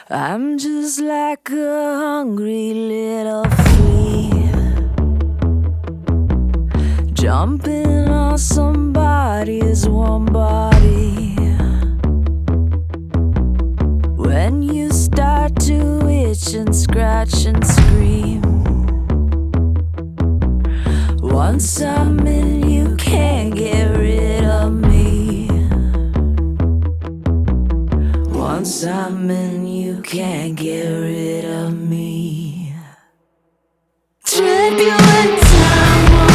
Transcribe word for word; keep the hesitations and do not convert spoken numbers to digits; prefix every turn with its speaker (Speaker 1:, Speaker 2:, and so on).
Speaker 1: I'm just like a hungry little flea, jumping on somebody's warm body. When you start to itch and scratch and scream, once I'm in, you can't get rid of me. Once I'm in, you can't get rid of me. Trip you in time.